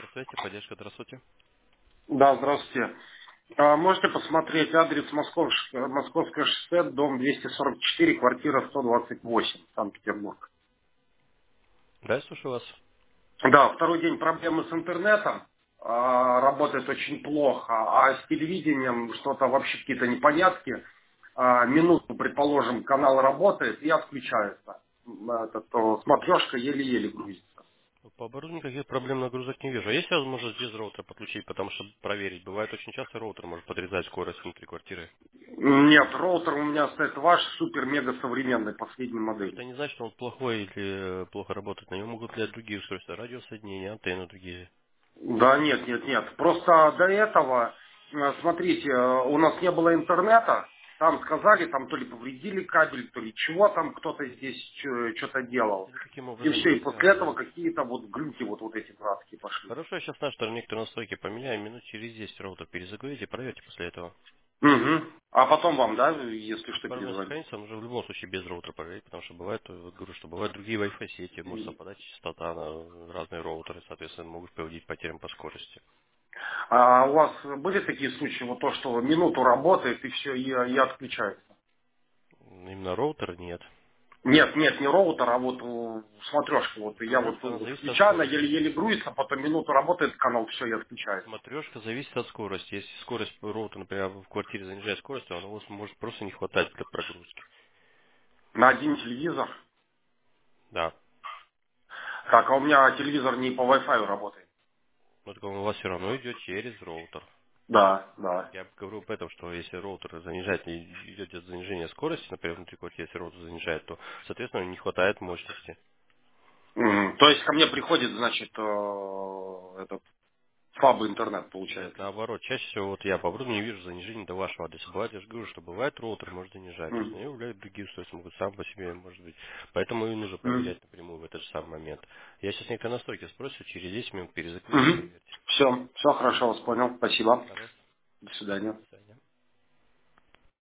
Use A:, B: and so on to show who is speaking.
A: Центр связи, поддержка, здравствуйте.
B: Да, здравствуйте. Можете посмотреть адрес Московское шоссе, дом 244, квартира 128, Санкт-Петербург.
A: Да, я слушаю вас.
B: Да, второй день проблемы с интернетом. Работает очень плохо, а с телевидением что-то вообще какие-то непонятки. Минуту, предположим, канал работает и отключается. Смотрешка еле-еле грузится.
A: По оборудованию никаких проблем нагрузок не вижу. А есть возможность без роутера подключить, потому что проверить? Бывает очень часто роутер может подрезать скорость внутри квартиры.
B: Нет, роутер у меня стоит ваш супер-мега современной последней
A: Но
B: модели.
A: это не значит, что он плохой или плохо работает. На нем могут влиять другие устройства, радиосоединения, антенны другие.
B: Да, нет, нет, нет. Просто до этого, смотрите, у нас не было интернета. Там сказали, там то ли повредили кабель, то ли чего там кто-то здесь что-то делал.
A: Это таким
B: И
A: образом
B: все,
A: не
B: и после этого
A: связано.
B: какие-то вот глюки вот эти дурацкие пошли.
A: Хорошо, я сейчас наш некоторые настройки поменяю, минут через 10 роутер перезагрузите, проверьте после этого.
B: Угу. А потом вам, да, если
A: Если
B: что,
A: проблема
B: перезвонить.
A: сохранится, нужно в любом случае без роутера проверить, потому что бывает, вот говорю, что бывают другие Wi-Fi сети, может совпадать частота на разные роутеры, соответственно, могут приводить к потерям по скорости.
B: А у вас были такие случаи, вот то, что минуту работает и все, и отключается?
A: Именно роутер нет.
B: Нет, нет, не роутер, а вот смотрешка. Вот я вот
A: Смотрешка, она зависит от
B: включаю, она
A: скорости.
B: еле-еле грузится, потом минуту работает канал, все, и отключается.
A: Смотрешка зависит от скорости. Если скорость роутера, например, в квартире занижает скорость, то она у вас может просто не хватать для прогрузки.
B: На один телевизор.
A: Да.
B: Так, а у меня телевизор не по Wi-Fi работает.
A: Но только у вас все равно идет через роутер.
B: Да, да.
A: Я говорю об этом, что если роутер занижает, и идет занижение скорости, например, внутри квартиры, если роутер занижает, то, соответственно, не хватает мощности.
B: То есть ко мне приходит, значит, этот слабый интернет,
A: Нет,
B: получается.
A: наоборот, чаще всего вот я по оборудованию не вижу занижения до вашего адреса. Бывает, я же говорю, что бывает роутер может занижать, то есть на
B: М.
A: него влияют другие устройства, могут сам по себе, может быть. Поэтому и нужно
B: М.
A: проверять напрямую в этот же самый момент. Я сейчас некоторые настройки спросил, через 10 минут перезагрузите, проверьте.
B: Все, все хорошо, вас понял. Спасибо.
A: Пожалуйста.
B: До свидания.